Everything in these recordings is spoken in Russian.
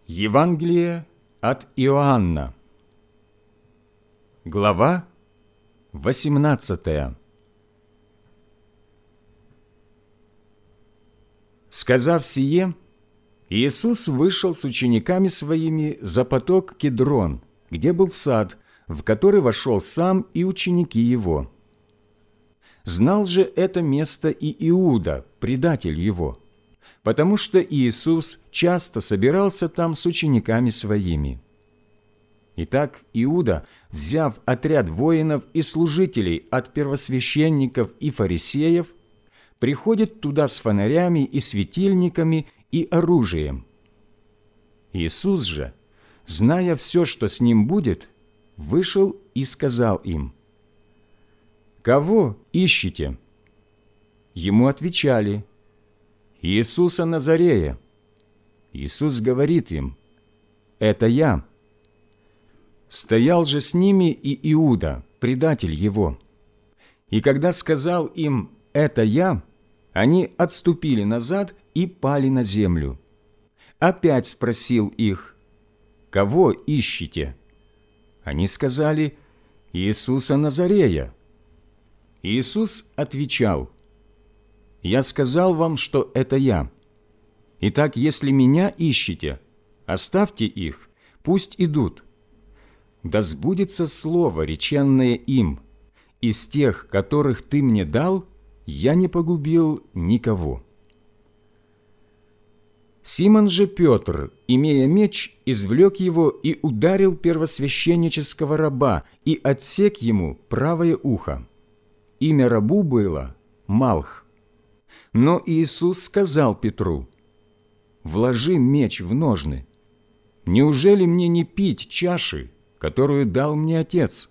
Евангелие от Иоанна, глава 18. Сказав сие, Иисус вышел с учениками Своими за поток Кедрон, где был сад, в который вошел сам и ученики Его. Знал же это место и Иуда, предатель Его, потому что Иисус часто собирался там с учениками Своими. Итак, Иуда, взяв отряд воинов и служителей от первосвященников и фарисеев, приходит туда с фонарями и светильниками и оружием. Иисус же, зная все, что с ним будет, вышел и сказал им: «Кого ищете?» Ему отвечали: «Иисуса Назарея». Иисус говорит им: «Это я». Стоял же с ними и Иуда, предатель его. И когда сказал им: «Это я», они отступили назад и пали на землю. Опять спросил их: «Кого ищете?» Они сказали: «Иисуса Назарея». Иисус отвечал: «Я сказал вам, что это я. Итак, если меня ищете, оставьте их, пусть идут. Да сбудется слово, реченное им: из тех, которых ты мне дал, я не погубил никого». Симон же Петр, имея меч, извлек его и ударил первосвященнического раба и отсек ему правое ухо. Имя рабу было Малх. Но Иисус сказал Петру: «Вложи меч в ножны. Неужели мне не пить чаши, которую дал мне Отец?»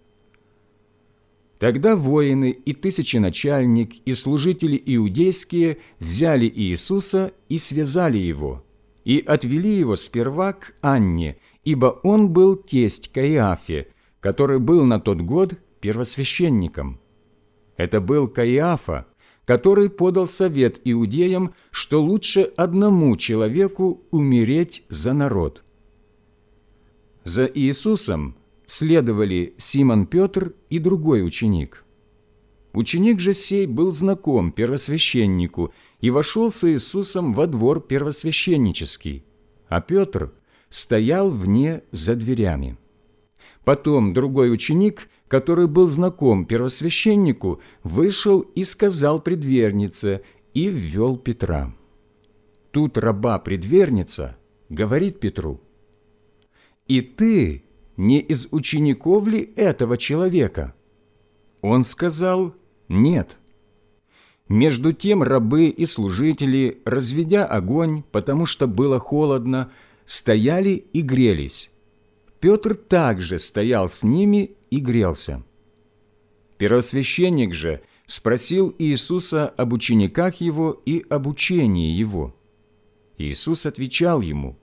Тогда воины и тысяченачальник и служители иудейские взяли Иисуса и связали его, и отвели его сперва к Анне, ибо он был тесть Каиафе, который был на тот год первосвященником. Это был Каиафа, который подал совет иудеям, что лучше одному человеку умереть за народ. За Иисусом следовали Симон Петр и другой ученик. Ученик же сей был знаком первосвященнику и вошел с Иисусом во двор первосвященнический, а Петр стоял вне за дверями. Потом другой ученик, который был знаком первосвященнику, вышел и сказал предвернице, и ввел Петра. Тут раба-предверница говорит Петру: «И ты не из учеников ли этого человека?» Он сказал: «Нет». Между тем рабы и служители, разведя огонь, потому что было холодно, стояли и грелись. Петр также стоял с ними и грелся. Первосвященник же спросил Иисуса об учениках его и об учении его. Иисус отвечал ему: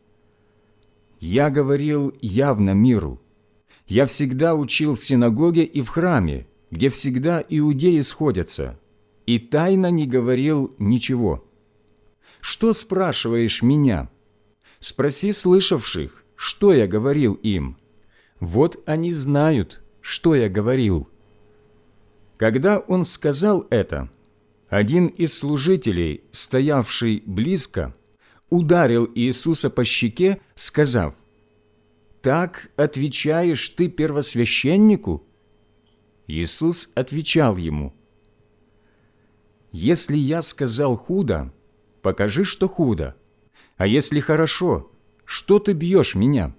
«Я говорил явно миру. Я всегда учил в синагоге и в храме, где всегда иудеи сходятся, и тайно не говорил ничего. Что спрашиваешь меня? Спроси слышавших, что я говорил им. Вот они знают, что я говорил». Когда он сказал это, один из служителей, стоявший близко, ударил Иисуса по щеке, сказав: «Так отвечаешь ты первосвященнику?» Иисус отвечал ему: «Если я сказал худо, покажи, что худо, а если хорошо, что ты бьешь меня?»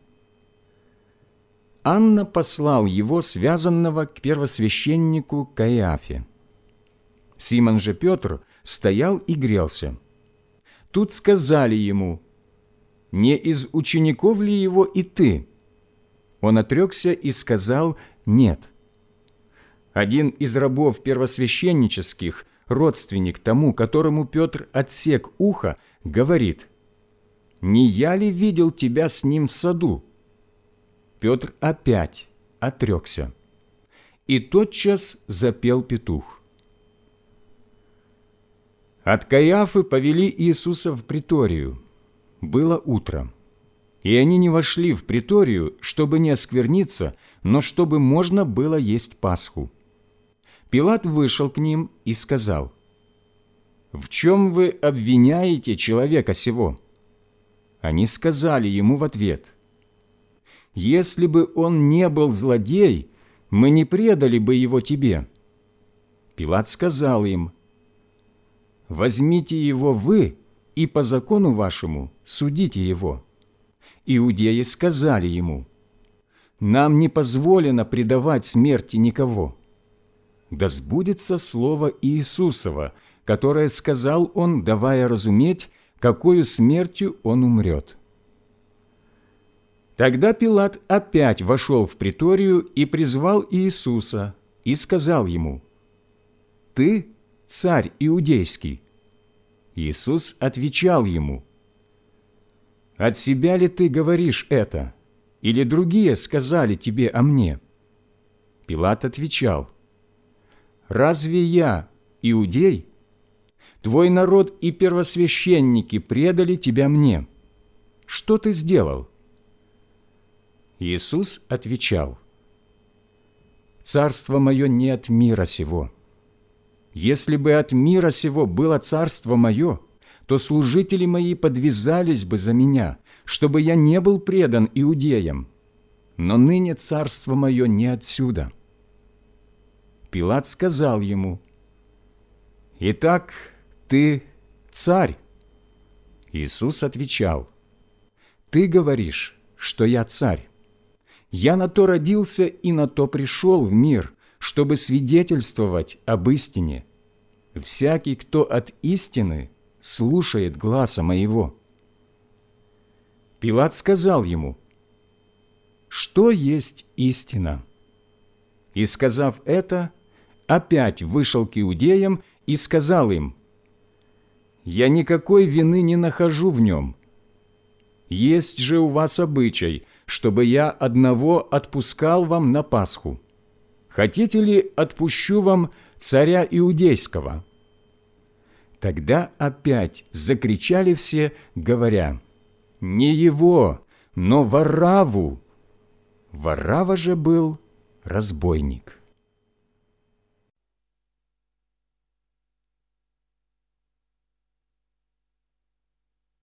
Анна послал его, связанного, к первосвященнику Каиафе. Симон же Петр стоял и грелся. Тут сказали ему: «Не из учеников ли его и ты?» Он отрекся и сказал: «Нет». Один из рабов первосвященнических, родственник тому, которому Петр отсек ухо, говорит: «Не я ли видел тебя с ним в саду?» Петр опять отрекся. И тотчас запел петух. От Каиафы повели Иисуса в приторию. Было утро. И они не вошли в приторию, чтобы не оскверниться, но чтобы можно было есть Пасху. Пилат вышел к ним и сказал: «В чем вы обвиняете человека сего?» Они сказали ему в ответ: «Если бы он не был злодей, мы не предали бы его тебе». Пилат сказал им: «Возьмите его вы и по закону вашему судите его». Иудеи сказали ему: «Нам не позволено предавать смерти никого. Да сбудется слово Иисусова, которое сказал он, давая разуметь, какою смертью он умрет». Тогда Пилат опять вошел в приторию и призвал Иисуса, и сказал ему: «Ты царь иудейский?» Иисус отвечал ему: «От себя ли ты говоришь это, или другие сказали тебе о мне?» Пилат отвечал: «Разве я иудей? Твой народ и первосвященники предали тебя мне. Что ты сделал?» Иисус отвечал: «Царство мое не от мира сего. Если бы от мира сего было царство мое, то служители мои подвязались бы за меня, чтобы я не был предан иудеям. Но ныне царство мое не отсюда». Пилат сказал ему: «Итак, ты царь?» Иисус отвечал: «Ты говоришь, что я царь. Я на то родился и на то пришел в мир, чтобы свидетельствовать об истине. Всякий, кто от истины, слушает гласа моего». Пилат сказал ему: «Что есть истина?» И, сказав это, опять вышел к иудеям и сказал им: «Я никакой вины не нахожу в нем. Есть же у вас обычай, чтобы я одного отпускал вам на Пасху. Хотите ли, отпущу вам царя иудейского?» Тогда опять закричали все, говоря: «Не его, но Варавву!» Варравва же был разбойник.